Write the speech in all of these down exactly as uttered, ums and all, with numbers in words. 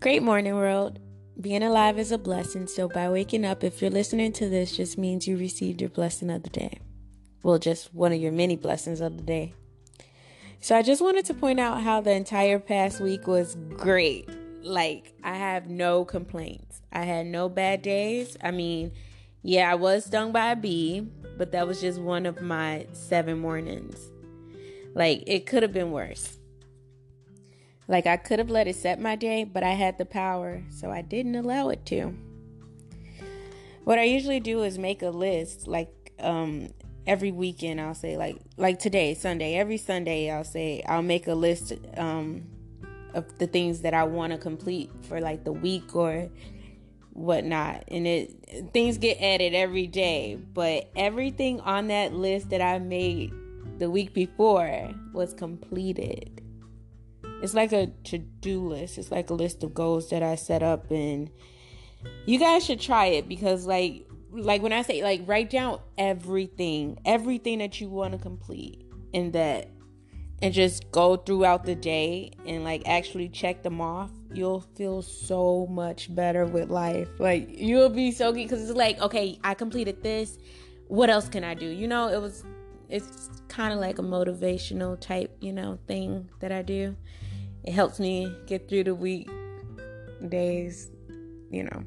Great morning, world. Being alive is a blessing, so by waking up, if you're listening to this, just means you received your blessing of the day. Well, just one of your many blessings of the day. So I just wanted to point out how the entire past week was great. Like, I have no complaints. I had no bad days. I mean, yeah, I was stung by a bee, but that was just one of my seven mornings. Like, it could have been worse. Like, I could have let it set my day, but I had the power, so I didn't allow it to. What I usually do is make a list, like, um, every weekend I'll say, like, like today, Sunday, every Sunday I'll say, I'll make a list, um, of the things that I want to complete for, like, the week or whatnot. And it, things get added every day, but everything on that list that I made the week before was completed. It's like a to-do list. It's like a list of goals that I set up, and you guys should try it because like like when I say like write down everything, everything that you want to complete in that, and just go throughout the day and like actually check them off. You'll feel so much better with life. Like you'll be so good because it's like, okay, I completed this. What else can I do? You know, it was it's kind of like a motivational type, you know, thing that I do. It helps me get through the week, days, you know.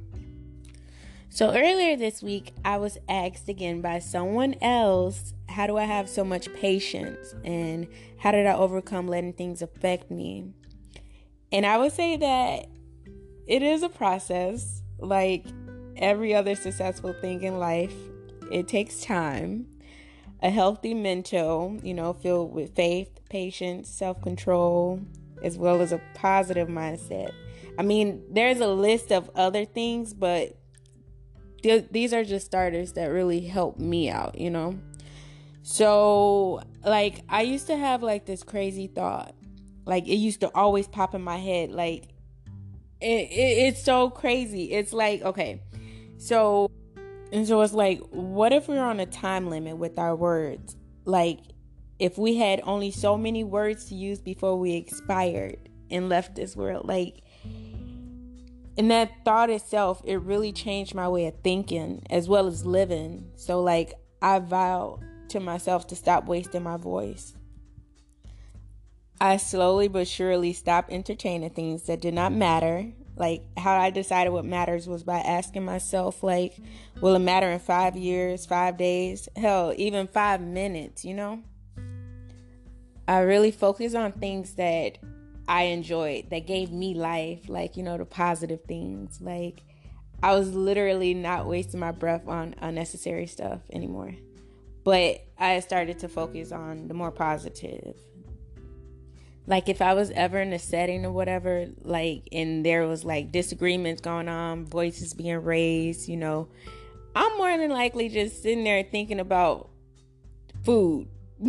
So earlier this week, I was asked again by someone else, how do I have so much patience? And how did I overcome letting things affect me? And I would say that it is a process, like every other successful thing in life. It takes time. A healthy mental, you know, filled with faith, patience, self-control, as well as a positive mindset. I mean, there's a list of other things, but th- these are just starters that really help me out, you know? So, like, I used to have, like, this crazy thought. Like, it used to always pop in my head. Like, it, it it's so crazy. It's like, okay, so... And so it's like, what if we're on a time limit with our words? Like, if we had only so many words to use before we expired and left this world, like, and that thought itself, it really changed my way of thinking as well as living. So, like, I vowed to myself to stop wasting my voice. I slowly but surely stopped entertaining things that did not matter. Like, how I decided what matters was by asking myself, like, will it matter in five years, five days, hell, even five minutes, you know? I really focused on things that I enjoyed, that gave me life, like, you know, the positive things. Like, I was literally not wasting my breath on unnecessary stuff anymore. But I started to focus on the more positive. Like, if I was ever in a setting or whatever, like, and there was, like, disagreements going on, voices being raised, you know, I'm more than likely just sitting there thinking about food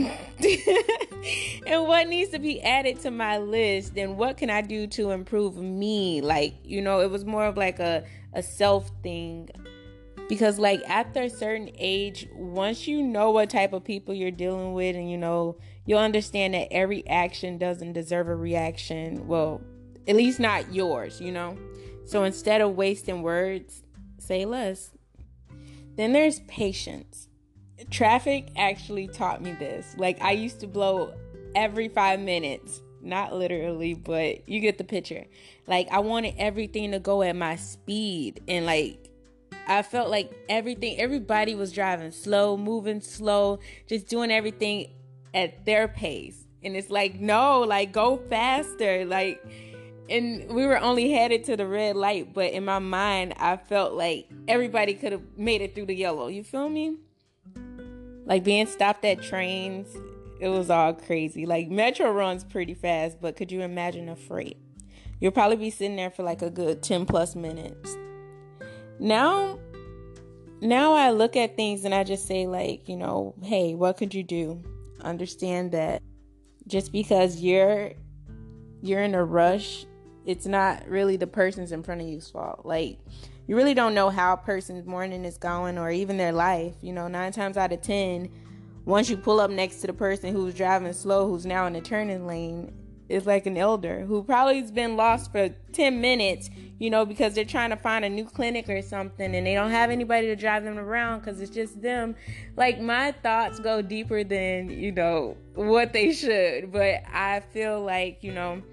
and what needs to be added to my list and what can I do to improve me. Like, you know, it was more of, like, a, a self thing. Because, like, after a certain age, once you know what type of people you're dealing with and, you know, you'll understand that every action doesn't deserve a reaction. Well, at least not yours, you know. So instead of wasting words, say less. Then there's patience. Traffic actually taught me this. Like, I used to blow every five minutes. Not literally, but you get the picture. Like, I wanted everything to go at my speed and, like, I felt like everything, everybody was driving slow, moving slow, just doing everything at their pace. And it's like, no, like, go faster. Like, and we were only headed to the red light, but in my mind, I felt like everybody could have made it through the yellow. You feel me? Like, being stopped at trains, it was all crazy. Like, Metro runs pretty fast, but could you imagine a freight? You'll probably be sitting there for like a good ten plus minutes. Now, now I look at things and I just say, like, you know, hey, what could you do? Understand that just because you're you're in a rush, it's not really the person's in front of you's fault. Like, you really don't know how a person's morning is going or even their life. You know, nine times out of ten, once you pull up next to the person who's driving slow, who's now in the turning lane, is like an elder who probably has been lost for ten minutes, you know, because they're trying to find a new clinic or something and they don't have anybody to drive them around because it's just them. Like, my thoughts go deeper than, you know, what they should. But I feel like, you know,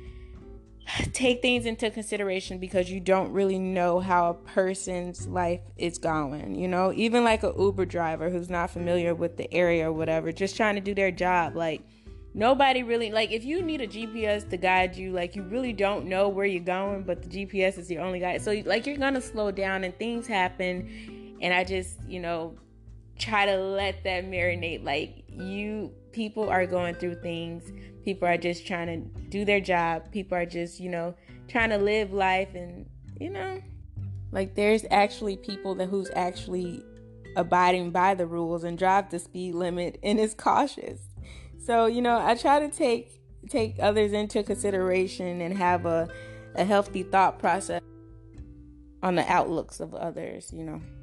take things into consideration because you don't really know how a person's life is going, you know, even like a Uber driver who's not familiar with the area or whatever, just trying to do their job. Like, nobody really, like, if you need a G P S to guide you, like, you really don't know where you're going, but the G P S is your only guide. So, like, you're going to slow down and things happen. And I just, you know, try to let that marinate. Like, you, people are going through things. People are just trying to do their job. People are just, you know, trying to live life. And, you know, like, there's actually people that who's actually abiding by the rules and drive the speed limit and is cautious. So, you know, I try to take take others into consideration and have a, a healthy thought process on the outlooks of others, you know.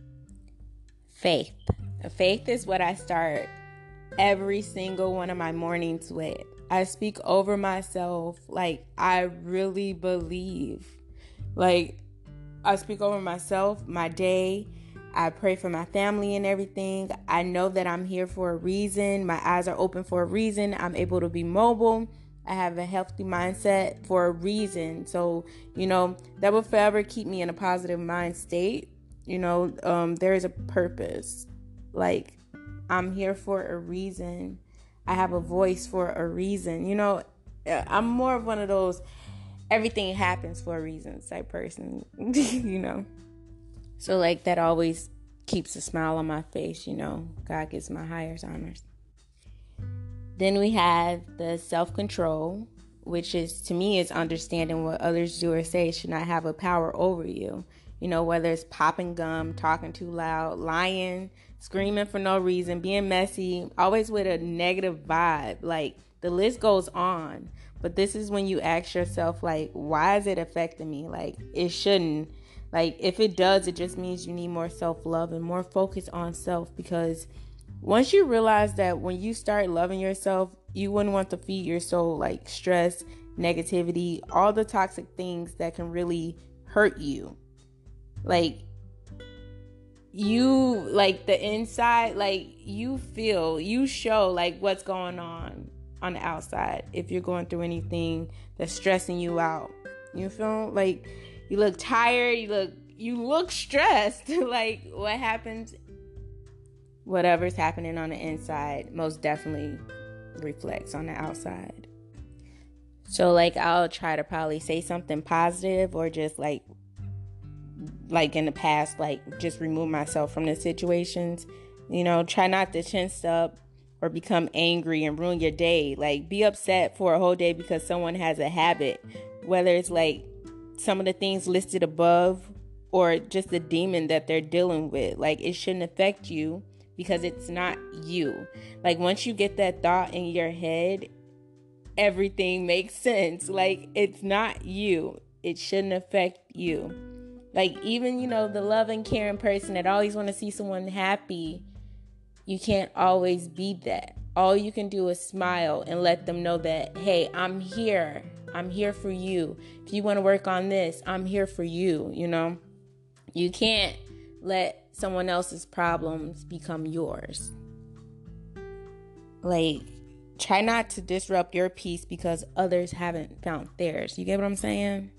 Faith. Faith is what I start every single one of my mornings with. I speak over myself like I really believe. Like, I speak over myself, my day. I pray for my family and everything. I know that I'm here for a reason. My eyes are open for a reason. I'm able to be mobile. I have a healthy mindset for a reason. So, you know, that will forever keep me in a positive mind state. You know, um, there is a purpose. Like, I'm here for a reason. I have a voice for a reason. You know, I'm more of one of those everything happens for a reason type person, you know. So, like, that always keeps a smile on my face, you know. God gives my highest honors. Then we have the self-control, which is, to me, is understanding what others do or say should not have a power over you. You know, whether it's popping gum, talking too loud, lying, screaming for no reason, being messy, always with a negative vibe. Like, the list goes on. But this is when you ask yourself, like, why is it affecting me? Like, it shouldn't. Like, if it does, it just means you need more self-love and more focus on self. Because once you realize that when you start loving yourself, you wouldn't want to feed your soul, like, stress, negativity, all the toxic things that can really hurt you. Like, you, like, the inside, like, you feel, you show, like, what's going on on the outside. If you're going through anything that's stressing you out, you feel like you look tired, you look, you look stressed. Like, what happens, whatever's happening on the inside most definitely reflects on the outside. So, like, I'll try to probably say something positive or just, like, like in the past, like, just remove myself from the situations, you know, try not to tense up or become angry and ruin your day. Like, be upset for a whole day because someone has a habit, whether it's like some of the things listed above or just the demon that they're dealing with. Like, it shouldn't affect you because it's not you. Like, once you get that thought in your head, everything makes sense. Like, it's not you. It shouldn't affect you. Like, even, you know, the loving, caring person that always want to see someone happy, you can't always be that. All you can do is smile and let them know that, hey, I'm here. I'm here for you. If you want to work on this, I'm here for you, you know. You can't let someone else's problems become yours. Like, try not to disrupt your peace because others haven't found theirs. You get what I'm saying?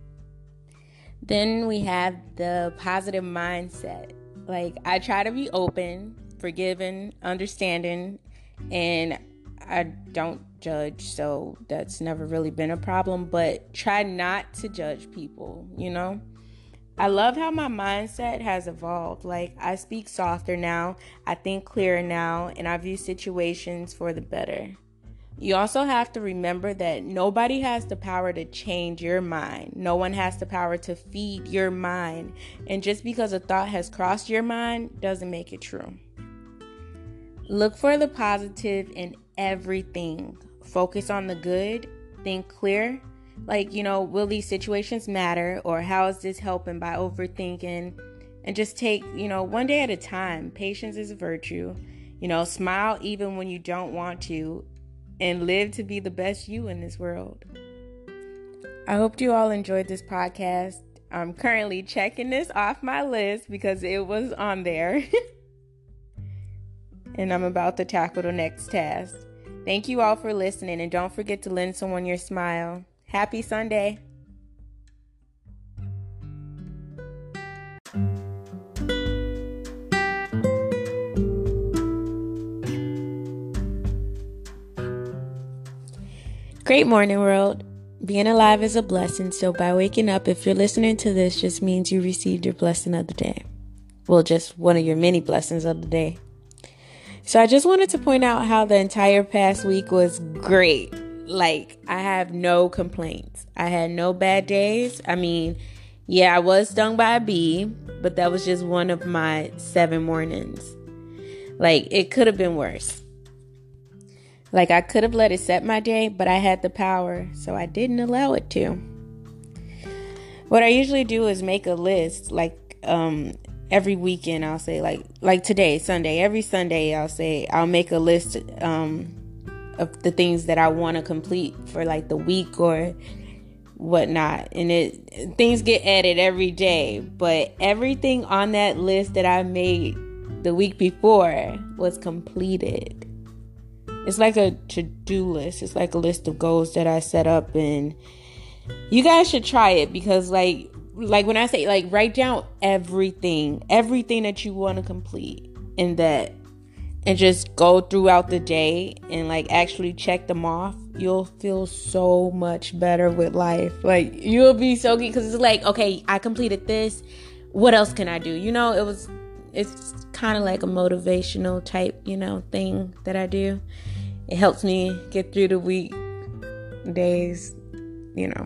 Then we have the positive mindset. Like, I try to be open, forgiving, understanding, and I don't judge, so that's never really been a problem. But try not to judge people, you know? I love how my mindset has evolved. Like, I speak softer now, I think clearer now, and I view situations for the better. You also have to remember that nobody has the power to change your mind. No one has the power to feed your mind. And just because a thought has crossed your mind doesn't make it true. Look for the positive in everything. Focus on the good. Think clear. Like, you know, will these situations matter? Or how is this helping by overthinking? And just take, you know, one day at a time. Patience is a virtue. You know, smile even when you don't want to. and live to be the best you in this world. I hope you all enjoyed this podcast. I'm currently checking this off my list because it was on there. And I'm about to tackle the next task. Thank you all for listening, and don't forget to lend someone your smile. Happy Sunday. Great morning, world. Being alive is a blessing, so by waking up, if you're listening to this, just means you received your blessing of the day. Well, just one of your many blessings of the day. So I just wanted to point out how the entire past week was great. Like, I have no complaints. I had no bad days. I mean, yeah, I was stung by a bee, but that was just one of my seven mornings. Like, it could have been worse. Like, I could have let it set my day, but I had the power, so I didn't allow it to. What I usually do is make a list, like, um, every weekend I'll say, like, like today, Sunday, every Sunday I'll say, I'll make a list, um, of the things that I want to complete for, like, the week or whatnot. And it, things get added every day, but everything on that list that I made the week before was completed. It's like a to-do list. It's like a list of goals that I set up, and you guys should try it because, like, like when I say, like, write down everything, everything that you want to complete in that, and just go throughout the day and, like, actually check them off. You'll feel so much better with life. Like, you'll be so good because it's like, okay, I completed this. What else can I do? You know, it was, it's kind of like a motivational type, you know, thing that I do. It helps me get through the week, days, you know.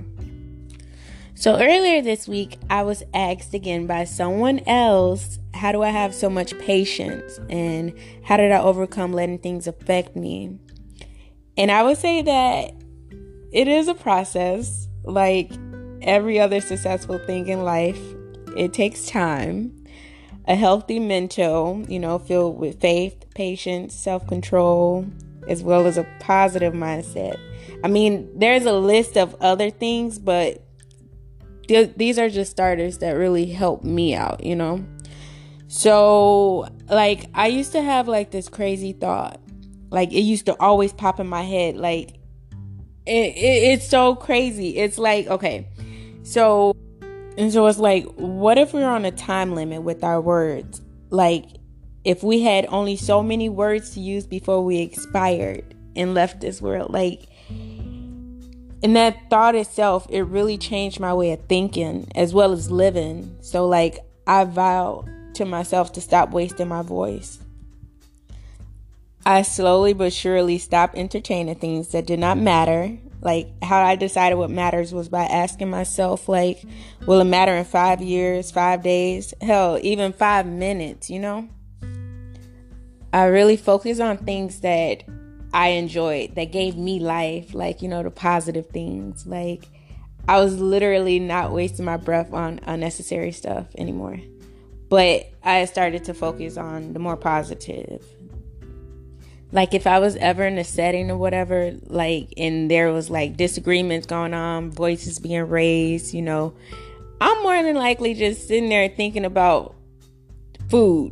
So earlier this week, I was asked again by someone else, how do I have so much patience? And how did I overcome letting things affect me? And I would say that it is a process, like every other successful thing in life. It takes time. A healthy mental, you know, filled with faith, patience, self-control, as well as a positive mindset. I mean, there's a list of other things, but th- these are just starters that really help me out, you know? So, like, I used to have, like, this crazy thought. Like, it used to always pop in my head. Like, it, it it's so crazy. It's like, okay, so... And so it's like, what if we're on a time limit with our words? Like, if we had only so many words to use before we expired and left this world, like, and that thought itself, it really changed my way of thinking as well as living. So, like, I vowed to myself to stop wasting my voice. I slowly but surely stopped entertaining things that did not matter. Like, how I decided what matters was by asking myself, like, will it matter in five years, five days, hell, even five minutes, you know? I really focused on things that I enjoyed, that gave me life, like, you know, the positive things. Like, I was literally not wasting my breath on unnecessary stuff anymore. But I started to focus on the more positive. Like, if I was ever in a setting or whatever, like, and there was, like, disagreements going on, voices being raised, you know, I'm more than likely just sitting there thinking about food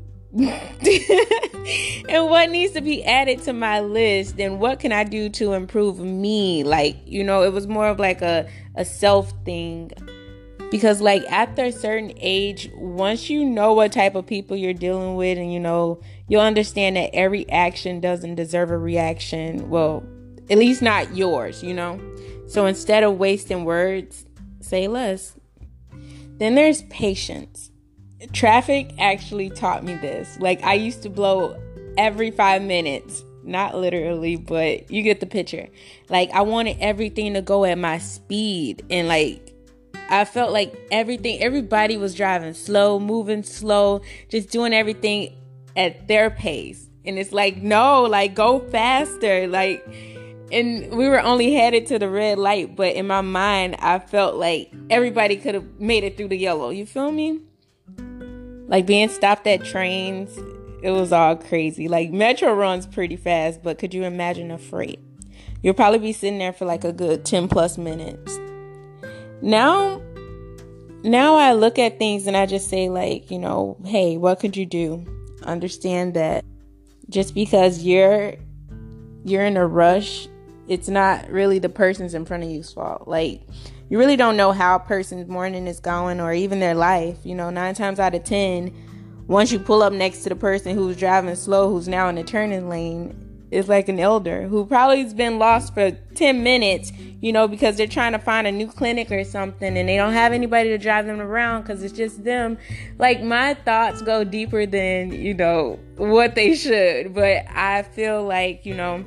and what needs to be added to my list and what can I do to improve me. Like, you know, it was more of like a, a self thing. Because, like, after a certain age, once you know what type of people you're dealing with and, you know, you'll understand that every action doesn't deserve a reaction. Well, at least not yours, you know. So instead of wasting words, say less. Then there's patience. Traffic actually taught me this. Like, I used to blow every five minutes. Not literally, but you get the picture. Like, I wanted everything to go at my speed. And, like, I felt like everything, everybody was driving slow, moving slow, just doing everything at their pace. And it's like, no, like, go faster. Like, and we were only headed to the red light, but in my mind, I felt like everybody could have made it through the yellow. You feel me? Like, being stopped at trains, it was all crazy. Like, Metro runs pretty fast, but could you imagine a freight? You'll probably be sitting there for like a good ten plus minutes. Now, now I look at things and I just say like, you know, hey, what could you do? Understand that just because you're you're in a rush, it's not really the person's in front of you's fault. Like, you really don't know how a person's morning is going or even their life. You know, nine times out of ten, once you pull up next to the person who's driving slow, who's now in the turning lane, it's like an elder who probably has been lost for ten minutes, you know, because they're trying to find a new clinic or something and they don't have anybody to drive them around because it's just them. Like, my thoughts go deeper than, you know, what they should. But I feel like, you know,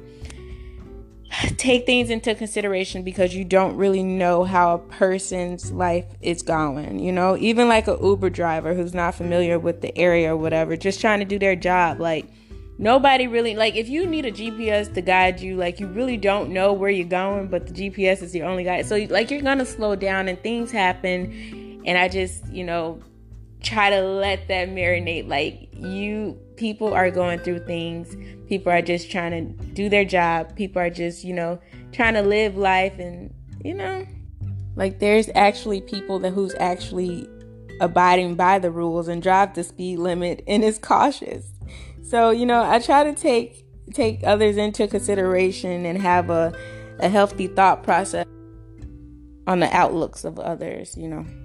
take things into consideration because you don't really know how a person's life is going. You know, even like a Uber driver who's not familiar with the area or whatever, just trying to do their job. Like, nobody really, like, if you need a G P S to guide you, like, you really don't know where you're going, but the G P S is your only guide. So, like, you're going to slow down and things happen. And I just, you know, try to let that marinate. Like, you, people are going through things. People are just trying to do their job. People are just, you know, trying to live life. And, you know, like, there's actually people that who's actually abiding by the rules and drive the speed limit and is cautious. So, you know, I try to take take others into consideration and have a, a healthy thought process on the outlooks of others, you know.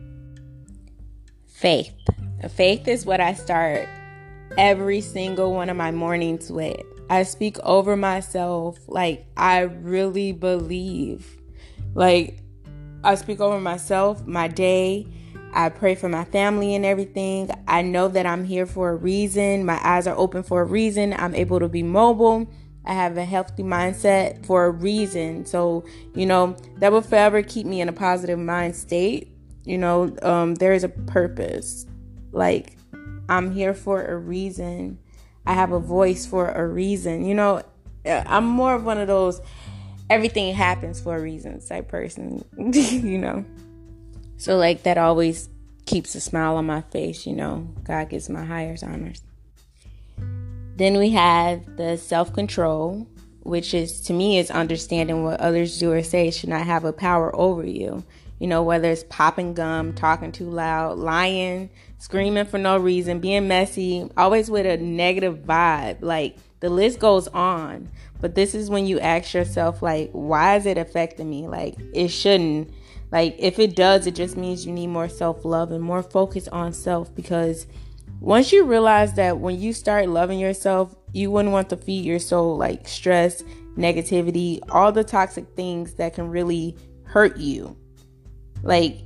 Faith. Faith is what I start every single one of my mornings with. I speak over myself like I really believe. Like, I speak over myself, my day. I pray for my family and everything. I know that I'm here for a reason. My eyes are open for a reason. I'm able to be mobile. I have a healthy mindset for a reason. So, you know, that will forever keep me in a positive mind state. You know, um, there is a purpose. Like, I'm here for a reason. I have a voice for a reason. You know, I'm more of one of those everything happens for a reason type person, you know. So, like, that always keeps a smile on my face, you know. God gives my highest honors. Then we have the self-control, which is, to me, is understanding what others do or say should not have a power over you. You know, whether it's popping gum, talking too loud, lying, screaming for no reason, being messy, always with a negative vibe. Like, the list goes on. But this is when you ask yourself, like, why is it affecting me? Like, it shouldn't. Like, if it does, it just means you need more self-love and more focus on self. Because once you realize that when you start loving yourself, you wouldn't want to feed your soul, like, stress, negativity, all the toxic things that can really hurt you. Like,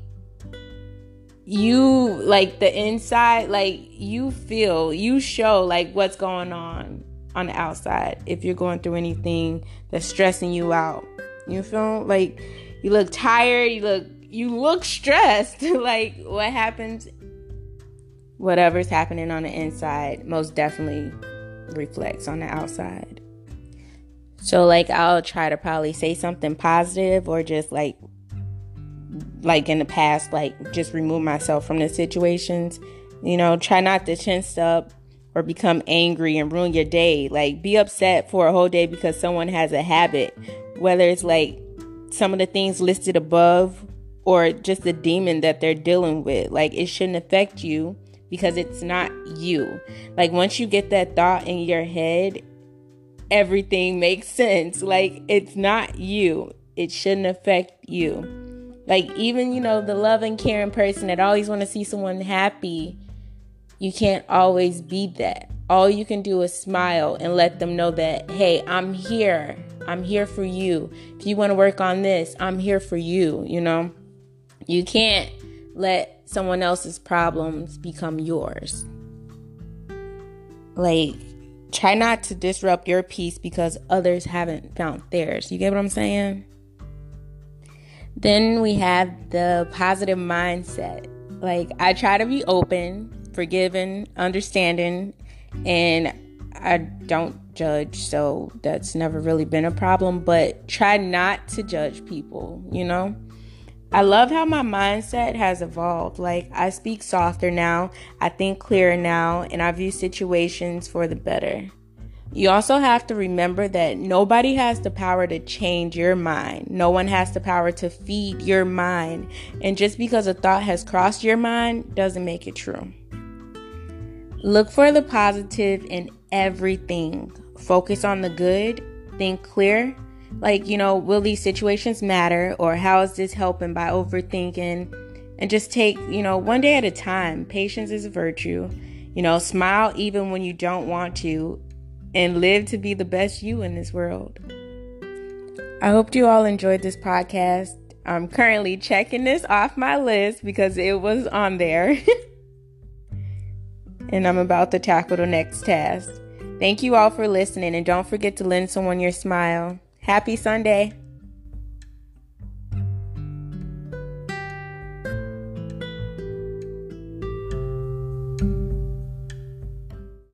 you, like, the inside, like, you feel, you show, like, what's going on on the outside. If you're going through anything that's stressing you out, you feel like you look tired, you look, you look stressed. Like, what happens, whatever's happening on the inside most definitely reflects on the outside. So, like, I'll try to probably say something positive or just, like, like in the past, like, just remove myself from the situations. You know, try not to tense up or become angry and ruin your day. Like, be upset for a whole day because someone has a habit, whether it's like some of the things listed above or just the demon that they're dealing with. Like, it shouldn't affect you because it's not you. Like, once you get that thought in your head, everything makes sense. Like, it's not you. It shouldn't affect you. Like, even, you know, the loving, caring person that always want to see someone happy, you can't always be that. All you can do is smile and let them know that, hey, I'm here. I'm here for you. If you want to work on this, I'm here for you, you know. You can't let someone else's problems become yours. Like, try not to disrupt your peace because others haven't found theirs. You get what I'm saying? Then we have the positive mindset. Like, I try to be open, forgiving, understanding, and I don't judge, so that's never really been a problem. But try not to judge people, you know? I love how my mindset has evolved. Like, I speak softer now, I think clearer now, and I view situations for the better. You also have to remember that nobody has the power to change your mind. No one has the power to feed your mind. And just because a thought has crossed your mind doesn't make it true. Look for the positive in everything. Focus on the good. Think clear. Like, you know, will these situations matter? Or how is this helping by overthinking? And just take, you know, one day at a time. Patience is a virtue. You know, smile even when you don't want to. And live to be the best you in this world. I hope you all enjoyed this podcast. I'm currently checking this off my list because it was on there. And I'm about to tackle the next task. Thank you all for listening, and don't forget to lend someone your smile. Happy Sunday.